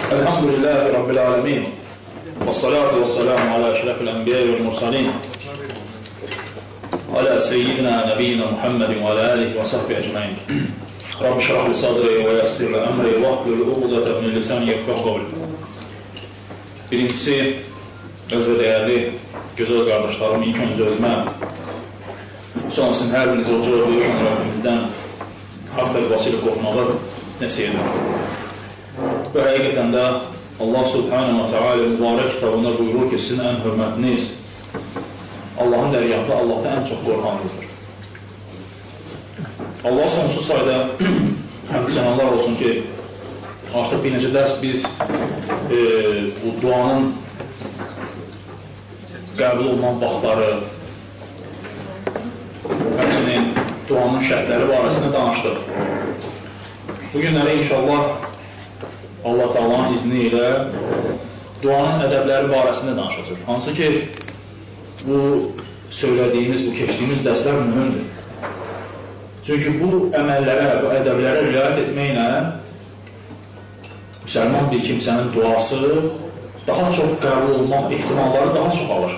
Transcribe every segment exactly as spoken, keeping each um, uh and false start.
Elhamdülillahi Rabbil alemin. Və salatu və salamu alə əşrəfil ənbiyə və mursalin. Alə seyyidina nəbiyyina Muhammedin və alə alihi və sahbi əcməin. Rabbi şərah li sadri və yassir li əmri və ahlul uqdətə min lisani yefqahu qavli. Birincisi, əziz və dəyərli gözəl qardaşlarım, ilk öncə özümə, sonrasını hər birinizə uca buyurun Rabbimizdən haqq təqvası ilə qorxmağı nəsiyyət edir. Və həqiqətən də Allah Subhanahu wa Ta'ala mübarək kitabında buyurur ki, sizin ən hörmətiniz Allahın dəryağında Allahdan ən çox qorxanınızdır. Allah sonsuz sayda həmsənanlar olsun ki, artıq bir necə dərs biz e, bu duanın qəbul olunan vaxtları, həmçinin duanın şərtləri barəsində danışdıq. Bu günləri inşallah Allah Taala'nın izni ilə duanın ədəbləri barəsində danışacaq. Hansı ki, bu söylədiyimiz, bu keçdiyimiz dərslər mühümdür. Çünki bu əməllərə, bu ədəblərə riayət etməklə müsəlman bir kimsənin duası daha çox qəbul olmaq ehtimalları daha çox alır.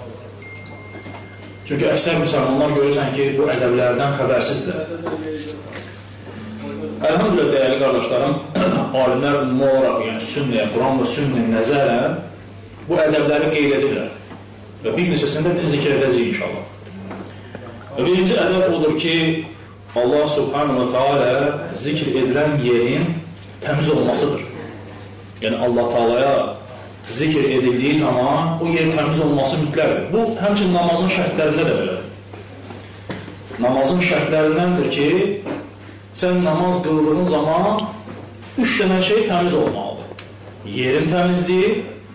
Çünki əksər müsəlmanlar görürsən ki, bu ədəblərdən xəbərsizdir. Əlhamdülillah, dəyərli qardaşlarım, alimlər ümumi olaraq, yəni sünnəyə, Quran və sünnəyə nəzərən bu ədəbləri qeyd edirlər. Və bir neçəsində biz zikr edəcəyik inşallah. Və birinci ədəb odur ki, Allah Subhanahu wa Ta'ala zikr edilən yerin təmiz olmasıdır. Yəni Allah Taala'ya zikr edildiyi zaman o yer təmiz olması mütləqdir. Bu, həmçin namazın şərtlərində də belədir. Namazın şərtlərindəndir ki, sən namaz qıldığın zaman üç dənə şey təmiz olmalıdır. Yerin təmizliyi,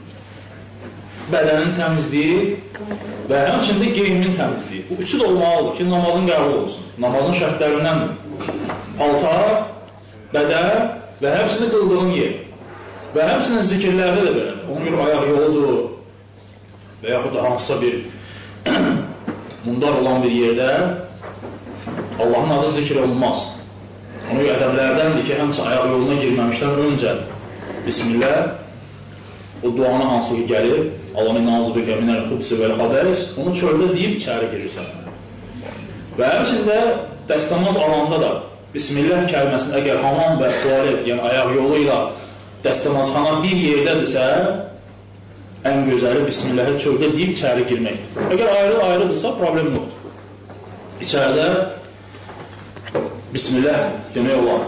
bədənin təmizliyi və həmçində geyimin təmizliyi. Bu üçü də olmalıdır ki, namazın qəbul olsun. Namazın şərtlərindəndir. Paltar, bədən və həmçində qıldığın yer. Və həmçinin zikirlərdə də belədir. Onun görə ayaq yoludur və yaxud da hansısa bir mundar olan bir yerdə Allahın adı zikr olunmaz. Onun ədəblərdəndir ki, həmçə ayaq yoluna girməmişdən öncə Bismillah, o duanı hansı ki gəlir, Allah nazı bükə minəl xubsi vəl xabəris, onu çöldə deyib içəri girirsən. Və həmçində dəstəmaz alanda da Bismillah kəlməsini əgər hamam və tualet, yəni ayaq yolu ilə dəstəmazxana bir yerdədirsə, ən gözəli Bismillahı çöldə deyib içəri girməkdir. Əgər ayrı-ayrıdırsa, problem yoxdur. İçəridə Bismillah demək olar.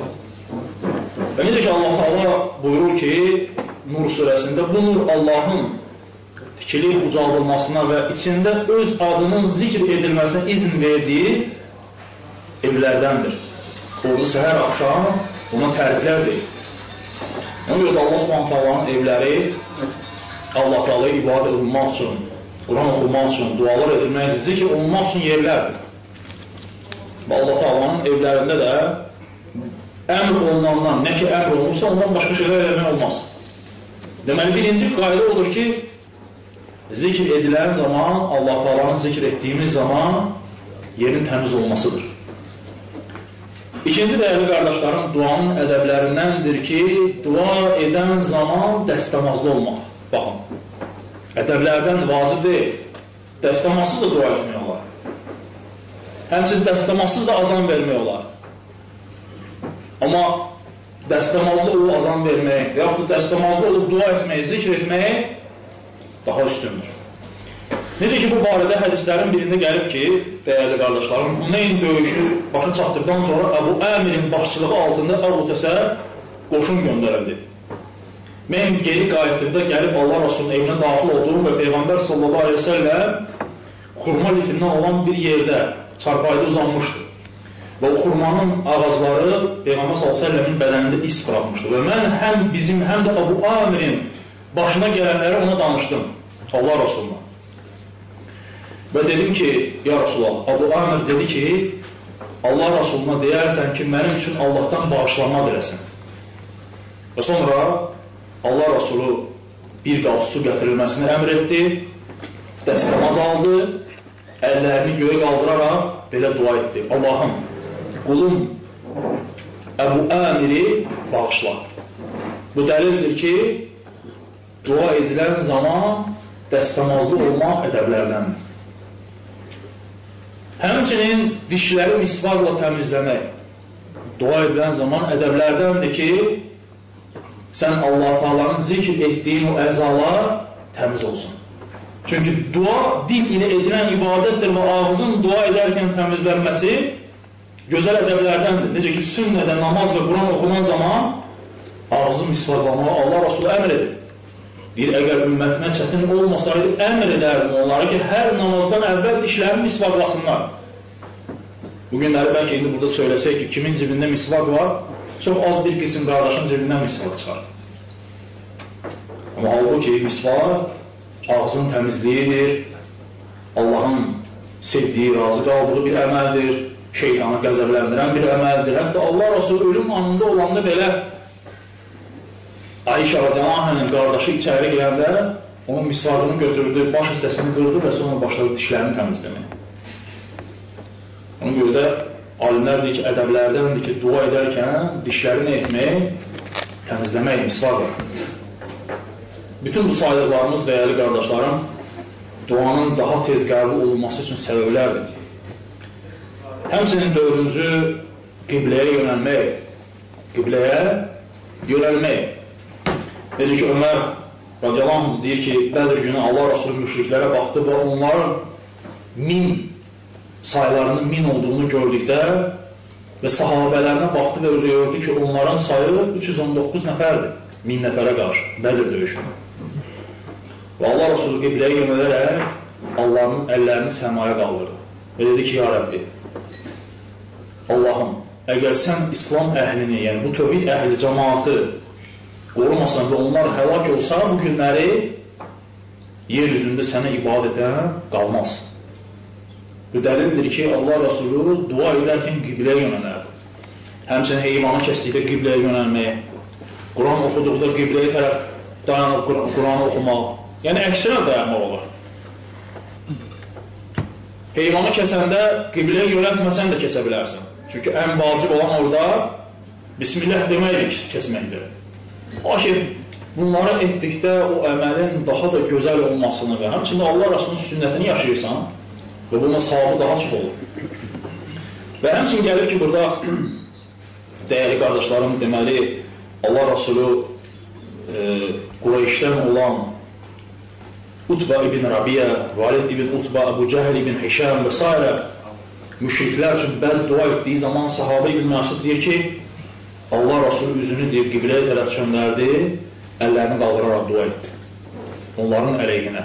Və necə ki, Allah Teala buyurur ki, Nur surəsində bu nur Allahın tikilib ucaldılmasına və içində öz adının zikr edilməsinə izin verdiyi evlərdəndir. Orada səhər axşam ona təriflər deyil. Ona görə də Allah Subhanahu Taala'nın evləri Allah Teala'ya ibadət olunmaq üçün, Quran oxumaq üçün, dualar edilmək üçün, zikr olunmaq üçün yerlərdir. Və Allah Teala'nın evlərində də əmr olunandan, nə ki əmr olunursa, ondan başqa şeylər eləmək olmaz. Deməli, birinci qayda odur ki, zikr edilən zaman, Allah Teala'nın zikr etdiyimiz zaman yerin təmiz olmasıdır. İkinci dəyərli qardaşlarım, duanın ədəblərindəndir ki, dua edən zaman dəstəmazlı olmaq. Baxın, ədəblərdən vacib deyil, dəstəmazsız da dua etmək olar. Həmçin dəstəmazsız da azan vermək olar. Amma dəstəmazlı olub azan vermək və yaxud da dəstəmazlı olub dua etmək, zikr etmək daha üstündür. Necə ki, bu barədə hədislərin birində gəlib ki, dəyərli qardaşlarım, Huneyn döyüşü başa çatdıqdan sonra Əbu Əmirin başçılığı altında Əbu Təsər qoşun göndərildi. Mən geri qayıtdıqda gəlib Allah Rasulunun evinə daxil olduğum və Peyğəmbər sallallahu aleyhi ve sellem xurma lifindən olan bir yerdə çarpayda uzanmışdı. Və o xurmanın ağacları Peyğəmbər sallallahu aleyhi ve sellemin bədənində is bırakmışdı. Və mən həm bizim, həm də Əbu Amirin başına gələnləri ona danışdım, Allah Rasuluna. Və dedim ki, ya Rasulullah, Əbu Amir dedi ki, Allah Rasuluna deyərsən ki, mənim üçün Allahdan bağışlanma diləsin. Və sonra Allah Rasulu bir qab su gətirilməsini əmr etdi, dəstəmaz aldı, əllərini göyə qaldıraraq belə dua etdi. Allahım, qulum Əbu Əmiri bağışla. Bu dəlildir ki, dua edilən zaman dəstəmazlı olmaq ədəblərdəndir. Həmçinin dişləri misvaqla təmizləmək dua edilən zaman ədəblərdəndir ki, sən Allah Taala'nın zikr etdiyin o əzalar təmiz olsun. Çünki dua dil ilə edilən ibadətdir və ağzın dua edərkən təmizlənməsi gözəl ədəblərdəndir. Necə ki, sünnədə namaz və Quran oxunan zaman ağzı misvaqlamağa Allah Rasulü əmr edir. Deyir, əgər ümmətimə çətin olmasaydı, əmr edərdim onlara ki, hər namazdan əvvəl dişlərini misvaqlasınlar. Bugünləri bəlkə indi burada söyləsək ki, kimin cibində misvaq var, çox az bir qism qardaşın cibindən misvaq çıxar. Amma halbuki misvaq ağzın təmizliyidir, Allahın sevdiyi, razı qaldığı bir əməldir, şeytanı qəzəbləndirən bir əməldir. Hətta Allah Rasulü ölüm anında olanda belə Ayşə radiyallahu anh'ın qardaşı içəri girəndə onun misvaqını götürdü, baş hissəsini qırdı və sonra başladı dişlərini təmizləməyə. Ona görə də alimlər deyir ki, ədəblərdəndir ki, dua edərkən dişləri nə etmək? Təmizləmək, misvaqla. Bütün bu saydıqlarımız, dəyərli qardaşlarım, duanın daha tez qəbul olunması üçün səbəblərdir. Həmçinin dördüncü qibləyə yönəlmək. Qibləyə yönəlmək. Necə ki, Ömər radiyallahu anh deyir ki, Bədir günü Allah Rasulü müşriklərə baxdı və onların min saylarının min olduğunu gördükdə və sahabələrinə baxdı və gördü ki, onların sayı üç yüz on doqquz nəfərdir. Min nəfərə qarşı, Bədir döyüşünü. Və Allah Rasulü qibləyə yönələrək Allahın əllərini səmaya qaldırdı. Və dedi ki, ya Rəbbi, Allahım, əgər sən İslam əhlini, yəni bu tövhid əhli cəmaatı qorumasan və onlar həlak olsa, bu günləri yer üzündə sənə ibadətə qalmaz. Bu dəlildir ki, Allah Rasulü dua edərkən qibləyə yönələrdi. Həmçinin heyvanı kəsdikdə qibləyə yönəlmək, Quran oxuduqda qibləyə tərəf dayanıb Quranı oxumaq, yəni əksinə dayanmaq olur. Heyvanı kəsəndə qibləyə yönəltməsən də kəsə bilərsən. Çünki ən vacib olan orada Bismillah deməkdir kəsməkdir. O ki, bunları etdikdə o əməlin daha da gözəl olmasını və həmçində Allah Rasulunun sünnətini yaşayırsan və bunun savabı daha çox olur. Və həmçinin gəlir ki, burada dəyərli qardaşlarım, deməli, Allah Rasulü e, Qureyşdən olan Utba ibn Rabiyə, Valid ibn Utba, Əbu Cəhl ibn Hişam və s. müşriklər üçün bəddua etdiyi zaman sahabə ibn Məsud deyir ki, Allah Rasulü üzünü deyir, qibləyə tərəf çöndərdi, əllərini qaldıraraq dua etdi. Onların əleyhinə.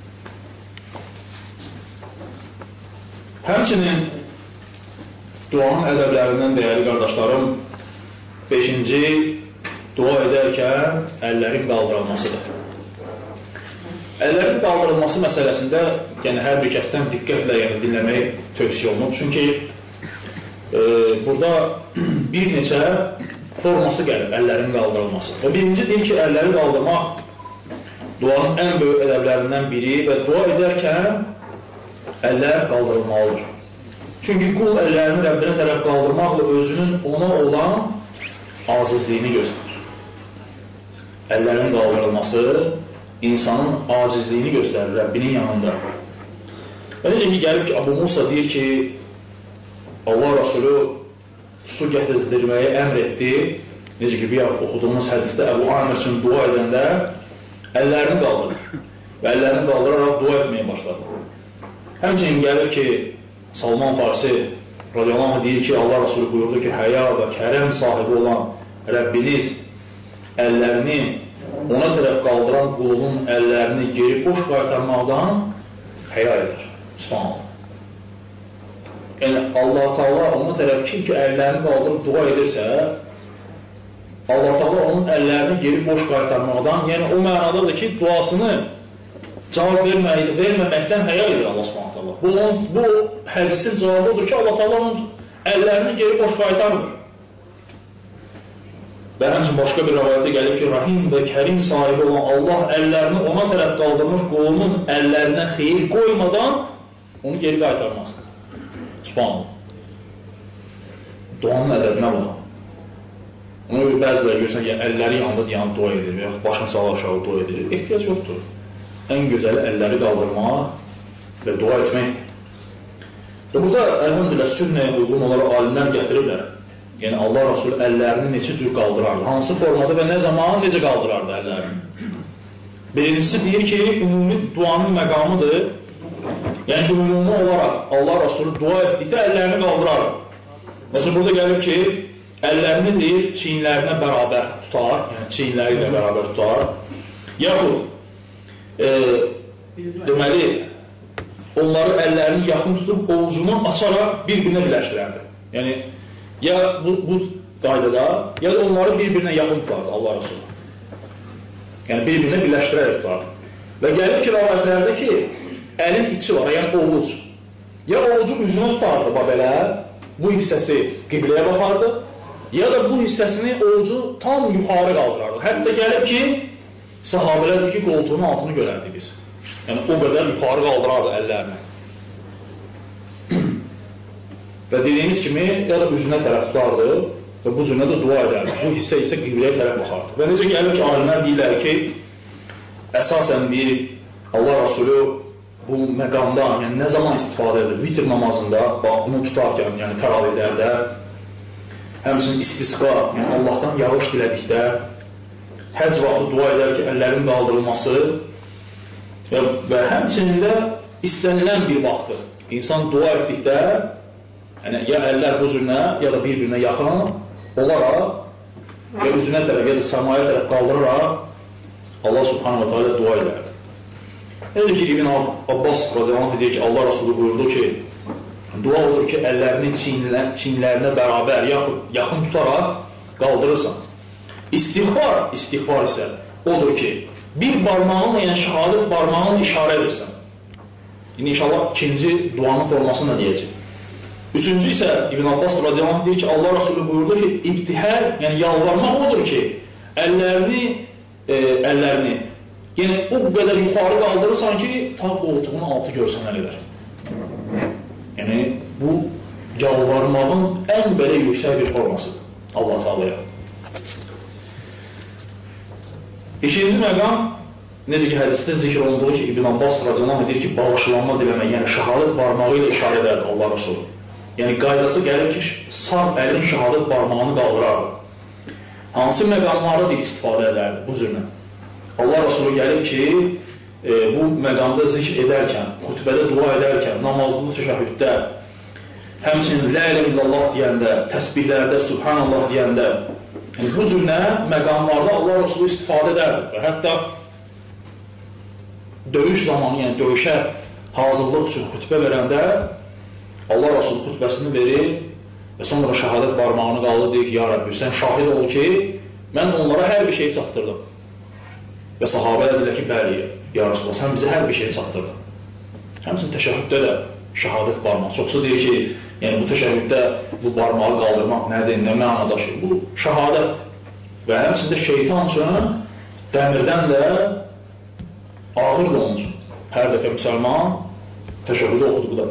Həmçinin duanın ədəblərindən dəyərli qardaşlarım, beşinci, dua edərkən əllərin qaldırılmasıdır. Əllərin qaldırılması məsələsində yəni hər bir kəsdən diqqətlə yəni, dinləmək tövsiyə olunur. Çünki e, burada bir neçə forması gəlir, əllərin qaldırılması. Və birinci deyir ki, əlləri qaldırmaq duanın ən böyük ədəblərindən biri və dua edərkən əllər qaldırılmalıdır. Çünki qul əllərini Rəbbinə tərəf qaldırmaqla özünün ona olan acizliyini göstərir. Əllərin qaldırılması insanın acizliyini göstərir Rəbbinin yanında. Və necə ki, gəlib ki, Abu Musa deyir ki, Allah Rasulü su gətizdirməyi əmr etdi. Necə ki, bir oxuduğumuz hədisdə Əbu Amir üçün dua edəndə əllərini qaldırır və əllərini qaldıraraq dua etməyə başladı. Həmçinin gəlir ki, Salman Farsi radiyallahu anh deyir ki, Allah Rasulü buyurdu ki, həya və kərəm sahibi olan Rəbbiniz əllərini ona tərəf qaldıran qulunun əllərini geri boş qaytarmaqdan həya edir. Subhanallah. Yəni, Allah-u Teala ona tərəf kim ki, əllərini qaldırıb dua edirsə, Allah-u Teala onun əllərini geri boş qaytarmaqdan, yəni o mənadadır ki, duasını cavab vermək, verməməkdən həya edir Allah Subhanahu taala. Bu, on, bu hədisin cavabı odur ki, Allah Teala onun əllərini geri boş qaytarmır. Və həmçin başqa bir rəvayətə gəlib ki, Rahim və Kərim sahibi olan Allah əllərini ona tərəf qaldırmış, qolunun əllərinə xeyir qoymadan onu geri qaytarmaz. Subhanallah. Duanın ədəbinə baxın. Ona görə bəziləri görürsən ki, əlləri yanında deyən dua edir və yaxud başını sağ aşağı dua edir. Ehtiyac yoxdur. Ən gözəli əlləri qaldırmaq və dua etməkdir. Və burada, əlhamdülillah, sünnəyə uyğun olaraq alimlər gətiriblər. Yəni, Allah Rasulü əllərini neçə cür qaldırardı, hansı formada və nə zaman necə qaldırardı əllərini. Birincisi deyir ki, ümumi duanın məqamıdır. Yəni, ümumi olaraq Allah Rasulü dua etdikdə əllərini qaldırardı. Məsələn, burada gəlir ki, əllərini deyir, çiyinlərinə bərabər tutar, yəni çiyinləri ilə bərabər tutar. Yaxud, e, deməli, onları əllərini yaxın tutub, ovucunu açaraq bir-birinə birləşdirərdi. Yəni, ya bu, bu qaydada, ya da onları bir-birinə yaxın tutardı Allah Rasulü. Yəni, bir-birinə birləşdirərək tutardı. Və gəlir ki, rəvayətlərdə ki, əlin içi var, yəni ovuc. Ya ovucu üzünə tutardı, belə, bu hissəsi qibləyə baxardı, ya da bu hissəsini ovucu tam yuxarı qaldırardı. Hətta gəlir ki, sahabələrdir ki, qoltuğunun altını görərdik biz. Yəni, o qədər yuxarı qaldırardı əllərini. Və dediyimiz kimi, ya da üzünə tərəf tutardı və bu cürlə də dua edərdi. Bu hissə isə qibləyə tərəf baxardı. Və necə gəlir ki, alimlər deyirlər ki, əsasən deyir, Allah Rasulü bu məqamda, yəni nə zaman istifadə edir? Vitr namazında, bax, bunu tutarkən, yəni təravihlərdə, həmçinin istisqa, yəni Allahdan yağış dilədikdə, həcc vaxtı dua edər ki, əllərin qaldırılması və, və həmçinin də istənilən bir vaxtı. İnsan dua etdikdə, yəni, ya əllər bu cürünə, ya da bir-birinə yaxın olaraq, ya üzünə tərəf, ya da səmaya tərəf qaldıraraq Allah subhanahu wa ta'ala dua edərdi. Necə ki, İbn Abbas radiyallahu deyir ki, Allah Rasulü buyurdu ki, dua odur ki, əllərini çiyinlərinə bərabər, yaxud yaxın tutaraq qaldırırsan. İstiğfar, istiğfar isə odur ki, bir barmağınla, yəni şəhadət barmağınla işarə edirsən. İndi inşallah ikinci duanın formasını da deyəcək. Üçüncü isə İbn Abbas radiyallahu deyir ki, Allah Rasulü buyurdu ki, ibtihər, yəni yalvarmaq odur ki, əllərini, e, əllərini, yəni o qədər yuxarı qaldırırsan ki, ta qoltuğunun altı görsənə qədər. Yəni, bu yalvarmağın ən belə yüksək bir formasıdır Allah Teala'ya. İkinci məqam, necə ki, hədisdə zikr olunduğu ki, İbn Abbas radiyallahu deyir ki, bağışlanma diləmək, yəni şəhadət barmağı ilə işarə edərdi Allah Rasulü. Yəni, qaydası gəlir ki, sağ əlin şəhadət barmağını qaldırardı. Hansı məqamları deyil istifadə edərdi bu cürlə? Allah Rasulü gəlir ki, e, bu məqamda zikr edərkən, xütbədə dua edərkən, namazlı təşəhhüddə, həmçinin la ilə illallah deyəndə, təsbihlərdə, subhanallah deyəndə, yəni, bu cürlə məqamlarda Allah Rasulü istifadə edərdi. Və hətta döyüş zamanı, yəni döyüşə hazırlıq üçün xütbə verəndə Allah Rasulü xütbəsini verir və sonra şəhadət barmağını qaldı, deyir ki, ya Rabbi, sən şahid ol ki, mən onlara hər bir şey çatdırdım. Və sahabələr deyirlər ki, bəli, ya Rasulullah, sən bizə hər bir şey çatdırdın. Həmçinin təşəhhüddə də şəhadət barmaq. Çoxsu deyir ki, yəni bu təşəhhüddə bu barmağı qaldırmaq nədir, nə mənada şey? Bu şəhadətdir. Və həmçində şeytan üçün dəmirdən də ağırdır onun üçün. Hər dəfə müsəlman təşəhhüdü oxuduqda.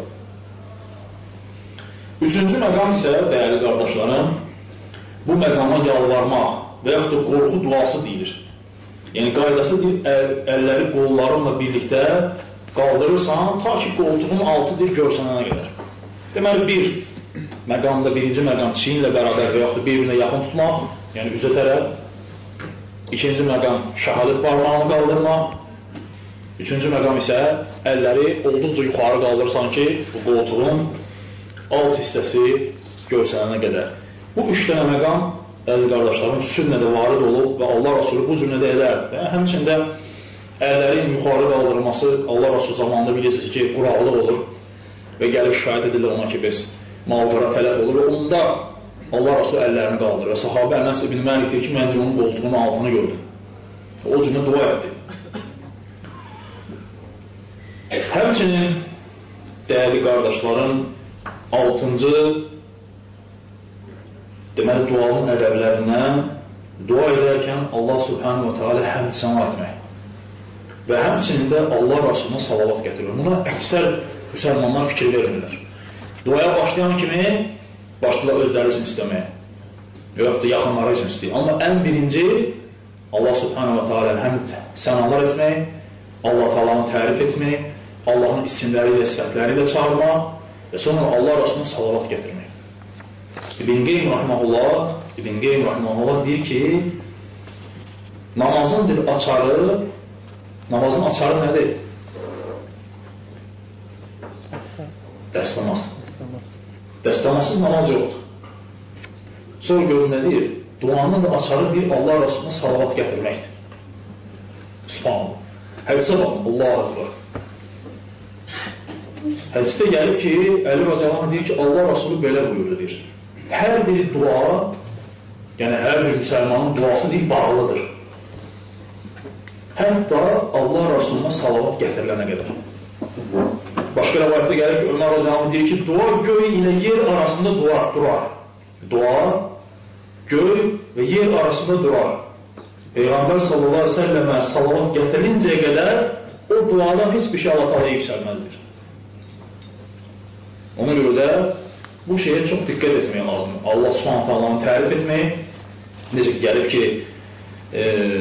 Üçüncü məqam isə, dəyərli qardaşlarım, bu məqama yalvarmaq və yaxud da qorxu duası deyilir. Yəni, qaydası deyil, əl, əlləri qollarınla birlikdə qaldırırsan, ta ki, qoltuğun altıdır görsənənə qədər. Deməli, bir məqamda, birinci məqam çiyinlə bərabər və yaxud da bir-birinə yaxın tutmaq, yəni üzə tərəf. İkinci məqam şəhadət barmağını qaldırmaq. Üçüncü məqam isə əlləri olduqca yuxarı qaldırırsan ki, bu qoltuğun alt hissəsi görsənənə qədər. Bu üç dənə məqam, əziz qardaşlarım, sünnədə varid olub və Allah Rasulü bu cürlədə edər. Və həmçində əllərin yuxarı qaldırılması Allah Rasulü zamanında bilirsiniz ki, quraqlıq olur və gəlib şikayət edilir ona ki, biz malqara tələf olur və onda Allah Rasulü əllərini qaldırır və sahabə Ənəs ibn Məlik deyir ki, mən onun qoltuğunun altını gördüm. O cürlə dua etdi. Həmçinin dəyərli qardaşlarım, altıncı deməli, duanın ədəblərindən dua edərkən Allah subhanahu wa ta'ala həmd səna etmək və həmçinin də Allah Rasuluna salavat gətirir. Buna əksər müsəlmanlar fikir verirlər. Duaya başlayan kimi başlayırlar özləri üçün istəməyə. yox da yaxınları üçün istəyir. Amma ən birinci Allah subhanahu wa ta'ala həmd sənalar etmək, Allah Taala'nı tərif etmək, Allahın isimləri ilə, sifətləri ilə çağırmaq və sonra Allah Rasuluna salavat gətirmək. İbn Qeym rahimehullah, İbn Qeym rahimehullah deyir ki, namazın bir açarı, namazın açarı nədir? Dəstəmaz. Dəstəmazsız namaz yoxdur. Sonra görün nə deyir? Duanın da açarı bir Allah Rasuluna salavat gətirməkdir. Subhanallah. Hədisə baxın, Allah-u Akbar. Hədisdə gəlib ki, Əli Rəcəlan deyir ki, Allah Rasulü belə buyurdu, deyir. Hər bir dua, yəni hər bir müsəlmanın duası deyil, bağlıdır. Hətta Allah Rasuluna salavat gətirilənə qədər. Başqa rəvayətdə gəlir ki, Ömər Rəcəlan deyir ki, dua göy ilə yer arasında durar, durar. Dua göy və yer arasında durar. Peyğəmbər sallallahu aleyhi ve sellemə salavat gətirincəyə qədər o duadan heç bir şey Allah Teala yüksəlməzdir. Ona görə də bu şeyə çox diqqət etmək lazımdır. Allah subhanahu ta'alanı tərif etmək, necə ki, gəlib ki, e,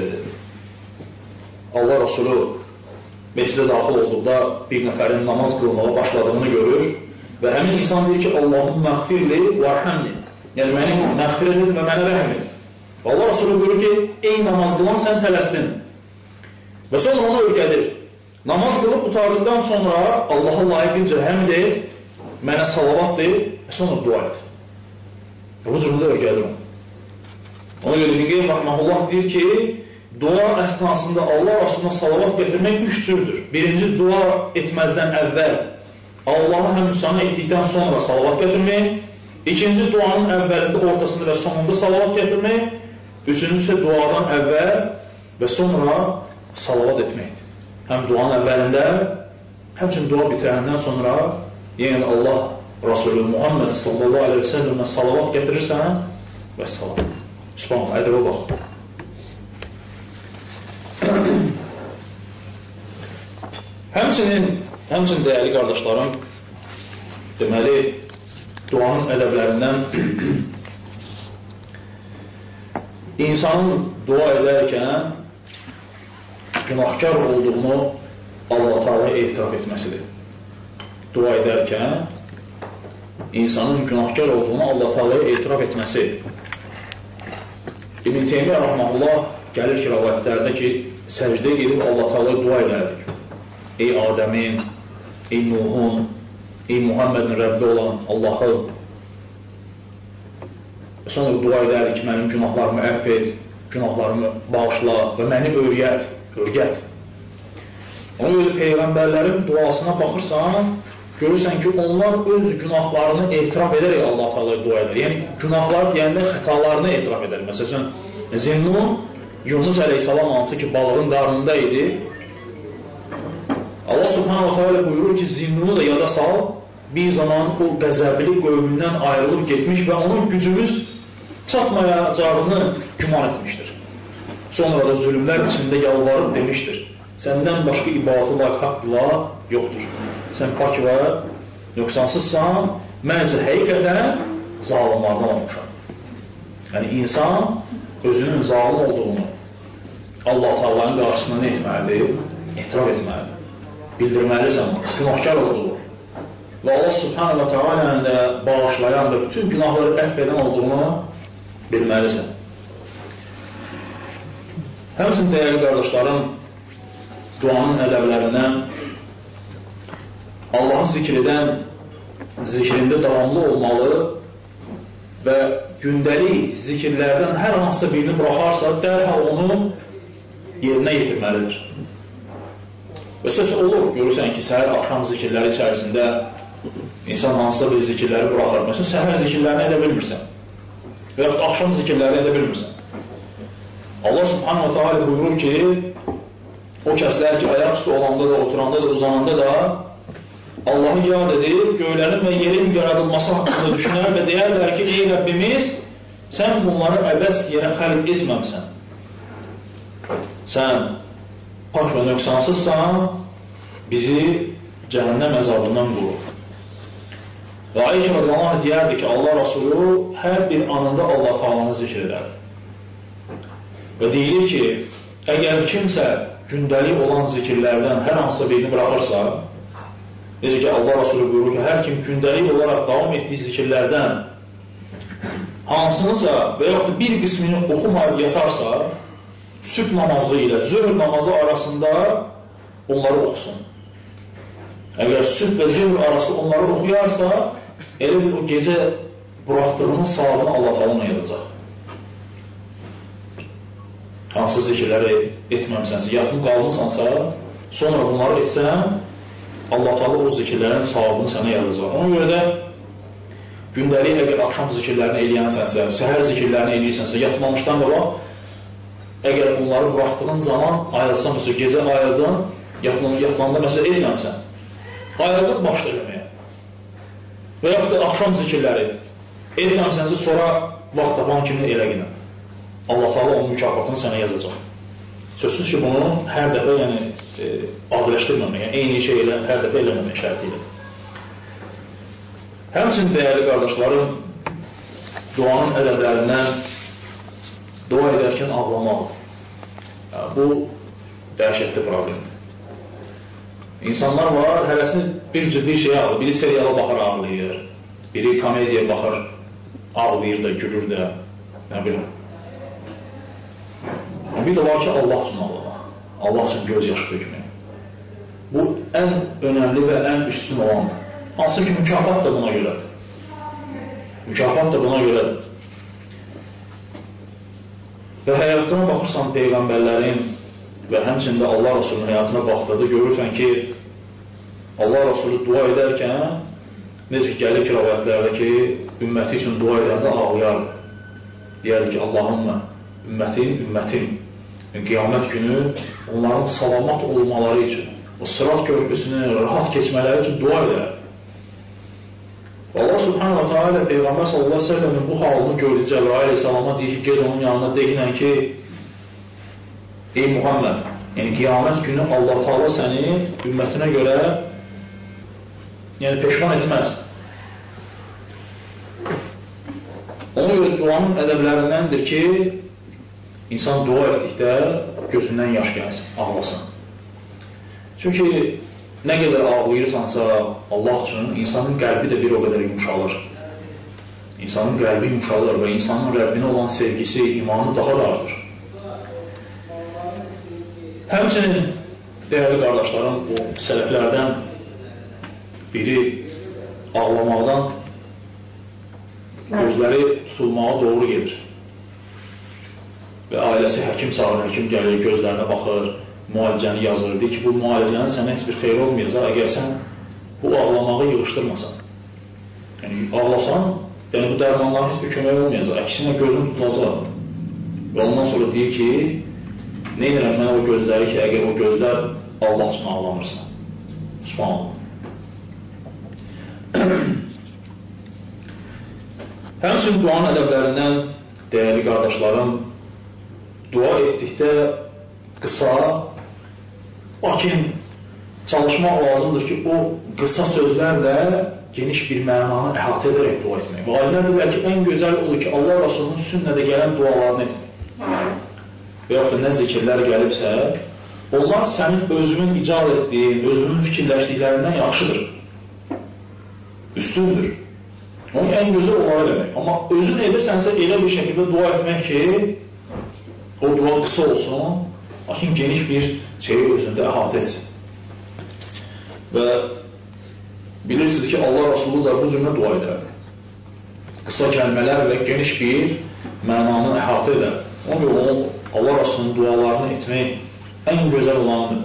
Allah Rasulü meclidə daxil olduqda bir nəfərin namaz qılmağa başladığını görür və həmin insan deyir ki, Allahum məğfirli vərhəmli. Yəni, məni məğfir edir və mənə rəhm edir. Allah Rasulü buyurur ki, ey namaz qılan, sən tələsdin. Və sonra onu öyrədir. Namaz qılıb qutardıqdan sonra Allaha layiqincə həmd et, mənə salavat deyil və sonra dua et. Bu cüründə öyrədir onu. Ona görə İbn Qeym rahimehullah deyir ki, dua əsnasında Allah Rasuluna salavat gətirmək üç cürdür. Birinci, dua etməzdən əvvəl Allaha həmd etdikdən sonra salavat gətirmək. İkinci, duanın əvvəlində, ortasında və sonunda salavat gətirmək. Üçüncü isə duadan əvvəl və sonra salavat etməkdir. Həm duanın əvvəlində, həmçinin dua bitirəndən sonra, yəni Allah Rasulü Muhammed sallallahu aleyhi ve sellemə salavat gətirirsən və salam. Subhanallah, ədəbə bax. Həmçinin, həmçinin dəyərli qardaşlarım, deməli, duanın ədəblərindən insanın dua edərkən günahkar olduğunu Allah Teala etiraf etməsidir. Dua edərkən insanın günahkar olduğunu Allah Teala'ya etiraf etməsi. İbn Teymiyyə rahmehullah gəlir ki, rəvayətlərdə ki, səcdə edib Allah Teala'ya dua edərdik. Ey Adəmin, ey Nuhun, ey Muhammedin Rəbbi olan Allah'ım. Sonra dua edərdik ki, mənim günahlarımı əff et, günahlarımı bağışla və məni öyrət, örgət. Ona görə Peyğəmbərlərin duasına baxırsan, görürsən ki, onlar öz günahlarını etiraf edərək Allah Teala'ya dua edər. Yəni, günahlar deyəndə xətalarını etiraf edər. Məsələn, Zinnun, Yunus əleyhissalam hansı ki, balığın qarnında idi. Allah subhanahu teala buyurur ki, Zinnunu da yada sal, bir zaman o qəzəbli qövmündən ayrılıb getmiş və onun gücümüz çatmayacağını güman etmişdir. Sonra da zülümlər içində yalvarıb demişdir, səndən başqa ibadətə layiq haqq yoxdur. Sən pak və nöqsansızsan, mən isə həqiqətən zalimlardan olmuşam. Yəni, insan özünün zalim olduğunu Allah Teala'nın qarşısında nə etməlidir? Etiraf etməlidir. Bildirməlisən, günahkar olduğunu və Allah subhanahu wa ta'ala'nın da bağışlayan və bütün günahları əff edən olduğunu bilməlisən. Həmçinin dəyərli qardaşlarım, duanın ədəblərindən Allahı zikr edən zikrində davamlı olmalı və gündəlik zikirlərdən hər hansısa birini buraxarsa, dərhal onu yerinə yetirməlidir. Və söz olur, görürsən ki, səhər axşam zikirləri içərisində insan hansısa bir zikirləri buraxır. Məsələn, səhər zikirlərini edə bilmirsən və yaxud axşam zikirlərini edə bilmirsən. Allah subhanahu ta'ala buyurur ki, o kəslər ki, ayaq üstü olanda da, oturanda da, uzananda da Allah'ı yad edir, göylərin və yerin yaradılması haqqında düşünər və deyərlər ki, ey Rəbbimiz, sən bunları əbəs yerə xəlq etməmsən. Sən pak və nöqsansızsan, bizi cəhənnəm əzabından qurur. Və Ayşə radiyallahu anh deyərdi ki, Allah Rasulü hər bir anında Allah Taalanı zikr edərdi. Və deyilir ki, əgər kimsə gündəlik olan zikirlərdən hər hansısa birini buraxırsa, necə ki, Allah Rasulü buyurur ki, hər kim gündəlik olaraq davam etdiyi zikirlərdən hansınısa və yaxud da bir qismini oxumayıb yatarsa, sübh namazı ilə zöhr namazı arasında onları oxusun. Əgər sübh və zöhr arası onları oxuyarsa, elə bir o gecə buraxdığının savabını Allah Taala'na yazacaq. Hansı zikirləri etməmsənsə, yatım qalmısansa, sonra bunları etsən, Allah Taala o zikirlərin savabını sənə yazacaq. Ona görə də gündəlik əgər axşam zikirlərini eləyənsənsə, səhər zikirlərini eləyirsənsə, yatmamışdan qabaq, əgər bunları buraxdığın zaman ayılsan, məsələn, gecə ayıldın, yatmanda məsələn etməmsən, ayıldın başla eləməyə. Və yaxud da axşam zikirləri etməmsənsə, sonra vaxt tapan kimi elə qinə. Allah Taala onun mükafatını sənə yazacaq. Sözsüz ki, bunu hər dəfə yəni, e, adləşdirməmək, yəni eyni şey elə, hər dəfə eləməmək şərti ilə. Həmçinin dəyərli qardaşlarım, duanın ədəblərindən dua edərkən ağlamaqdır. Yəni, bu dəhşətli problemdir. İnsanlar var, hərəsi bir cür bir şey ağlayır. Biri seriala baxır, ağlayır. Biri komediya baxır, ağlayır da, gülür də. Nə biləm. Bir də var ki, Allah üçün ağlamaq. Allah üçün göz yaşı dökmək. Bu, ən önəmli və ən üstün olandır. Hansı ki, mükafat da buna görədir. Mükafat da buna görədir. Və həyatına baxırsan Peyğəmbərlərin və həmçində Allah Rasulunun həyatına baxdırdı, görürsən ki, Allah Rasulü dua edərkən, necə gəlib ki, rəvayətlərdə ki, ümməti üçün dua edəndə ağlayardı. Deyərdi ki, Allahımla, ümmətim, ümmətim, qiyamət günü onların salamat olmaları üçün, o sırat körpüsünü rahat keçmələri üçün dua edərdi. Allah Subhanahu wa Ta'ala Peyğəmbər sallallahu aleyhi ve sellemin bu halını gördü, Cəbrail aleyhissalama deyir ki, ged onun yanına deyinən ki, ey Muhammed, yəni qiyamət günü Allah Taala səni ümmətinə görə yəni peşman etməz. Ona görə duanın ədəblərindəndir ki, insan dua etdikdə gözündən yaş gəlsin, ağlasın. Çünki nə qədər ağlayırsansa Allah üçün, insanın qəlbi də bir o qədər yumuşalır. İnsanın qəlbi yumuşalır və insanın Rəbbinə olan sevgisi, imanı daha da artır. Həmçinin, dəyərli qardaşlarım, o sələflərdən biri ağlamaqdan gözləri tutulmağa doğru gedir. Və ailəsi həkim çağırır, həkim gəlir, gözlərinə baxır, müalicəni yazır, deyir ki, bu müalicənin sənə heç bir xeyri olmayacaq, əgər sən bu ağlamağı yığışdırmasan. Yəni, ağlasan, yəni bu dərmanların heç bir kömək olmayacaq, əksinə gözün tutulacaq. Və ondan sonra deyir ki, nə edirəm mən o gözləri ki, əgər o gözlər Allah üçün ağlamırsan. Subhanallah. Həmçinin duanın ədəblərindən, dəyərli qardaşlarım, dua etdikdə qısa, lakin çalışmaq lazımdır ki, o qısa sözlərlə geniş bir mənanı əhatə edərək dua etmək. Və alimlər də bəlkə ən gözəl olur ki, Allah Rasulunun sünnədə gələn dualarını etmək. Və yaxud da nə zikirlər gəlibsə, onlar sənin özünün icad etdiyin, özünün fikirləşdiklərindən yaxşıdır, üstündür. Onun ən gözəl onları eləmək. Amma özün edirsənsə elə bir şəkildə dua etmək ki, o dua qısa olsun, lakin geniş bir şeyi özündə əhatə etsin. Və bilirsiniz ki, Allah Rasulü da bu cümlə dua edərdi. Qısa kəlmələr və geniş bir mənanı əhatə edər. Ona görə o, Allah Rasulunun dualarını etmək ən gözəl olanıdır.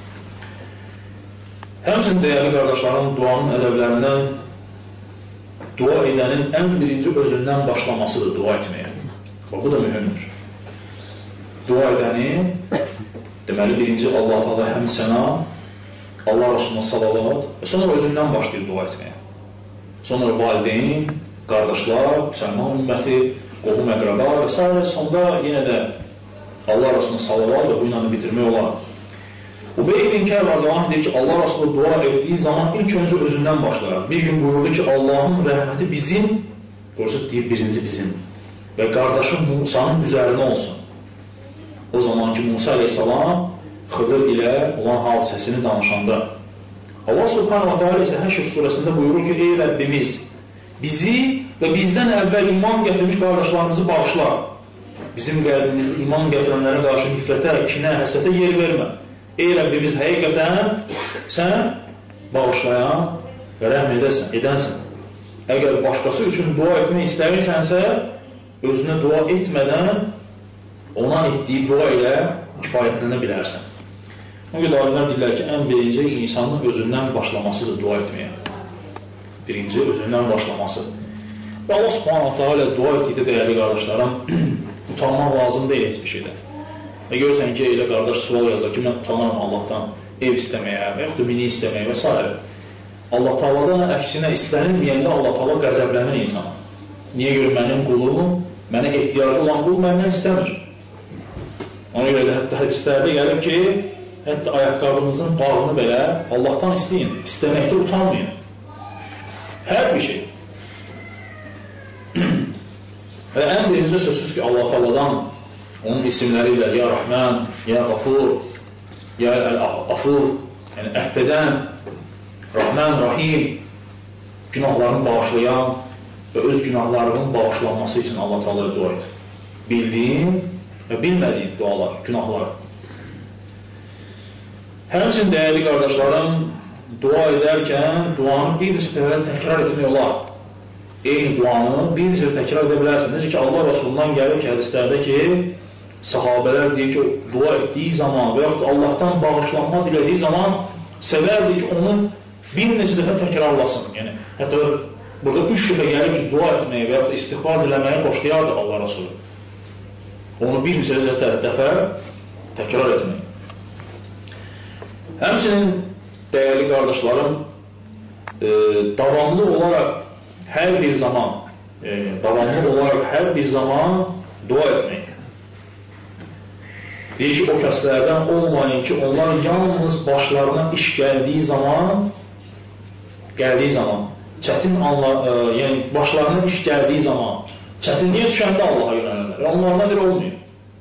Həmçinin dəyərli qardaşlarım, duanın ədəblərindən dua edənin ən birinci özündən başlamasıdır dua etməyə. Bu da mühümdür. Dua edəni, deməli birinci Allah Taala həm sənə, Allah Rasuluna salavat və sonra özündən başlayır dua etməyə. Sonra valideyn, qardaşlar, müsəlman ümməti, qohum əqrəba və s. Sonda yenə də Allah Rasuluna salavat və bu ilə bitirmək olar. Ubey bin Kəb radiyallahu anh deyir ki, Allah Rasulü dua etdiyi zaman ilk öncə özündən başlar. Bir gün buyurdu ki, Allahın rəhməti bizim, görürsünüz deyir, birinci bizim və qardaşım Musanın üzərində olsun. O zaman ki, Musa aleyhissalam Xıdır ilə olan hadisəsini danışanda Allah subhanahu wa ta'ala isə Həşr surəsində buyurur ki, ey Rəbbimiz, bizi və bizdən əvvəl iman gətirmiş qardaşlarımızı bağışla. Bizim qəlbimizdə iman gətirənlərə qarşı nifrətə, kinə, həsətə yer vermə. Ey Rəbbimiz, həqiqətən sən bağışlayan və rəhm edəsən, edənsən. Əgər başqası üçün dua etmək istəyirsənsə, özünə dua etmədən ona etdiyi dua ilə kifayətlənə bilərsən. O qədər alimlər deyirlər ki, ən birinci insanın özündən başlamasıdır dua etməyə. Birinci özündən başlaması. Və Allah subhanahu ta'ala dua etdikdə dəyərli qardaşlarım, utanmaq lazım deyil heç bir şeydə. Və görürsən ki, elə qardaş sual yazar ki, mən utanarım Allahdan ev istəməyə və yaxud da mini istəməyə və s. Allah Taala'dan əksinə istənilməyəndə Allah Taala qəzəblənir insana. Niyə görə mənim qulum, mənə ehtiyacı olan qul məndən istəmir? Ona görə də hətta hədislərdə gəlir ki, hətta ayaqqabınızın bağını belə Allahdan istəyin, istəməkdə utanmayın. Hər bir şey. Və ən birinci sözsüz ki, Allah Taala'dan onun isimləri ilə Ya Rahman, Ya Qafur, Ya Əl-Afur, yəni əhvədən, Rahman, Rahim, günahlarını bağışlayan və öz günahlarının bağışlanması üçün Allah Taala'ya dua et. Bildiyin və bilmədiyin dualar, günahlar. Həmçinin dəyərli qardaşlarım, dua edərkən duanı bir neçə dəfə təkrar etmək olar. Eyni duanı bir neçə təkrar edə bilərsin. Necə ki, Allah Rasulundan gəlir ki, hədislərdə ki, sahabələr deyir ki, dua etdiyi zaman və yaxud Allahdan bağışlanma dilədiyi zaman sevərdir ki, onu bir neçə dəfə təkrarlasın. Yəni, hətta burada üç dəfə gəlib ki, dua etməyi və yaxud istiğfar diləməyi xoşlayardı Allah Rasulü. Onu bir neçə dəfə təkrar etməyi. Həmçinin dəyərli qardaşlarım, e, davamlı olaraq hər bir zaman e, davamlı olaraq hər bir zaman dua etməyi. Deyir ki, o kəslərdən olmayın ki, onlar yalnız başlarına iş gəldiyi zaman gəldiyi zaman, çətin anla, e, yəni başlarına iş gəldiyi zaman, çətinliyə düşəndə Allaha yönəlirlər. Onlarına bir olmuyor.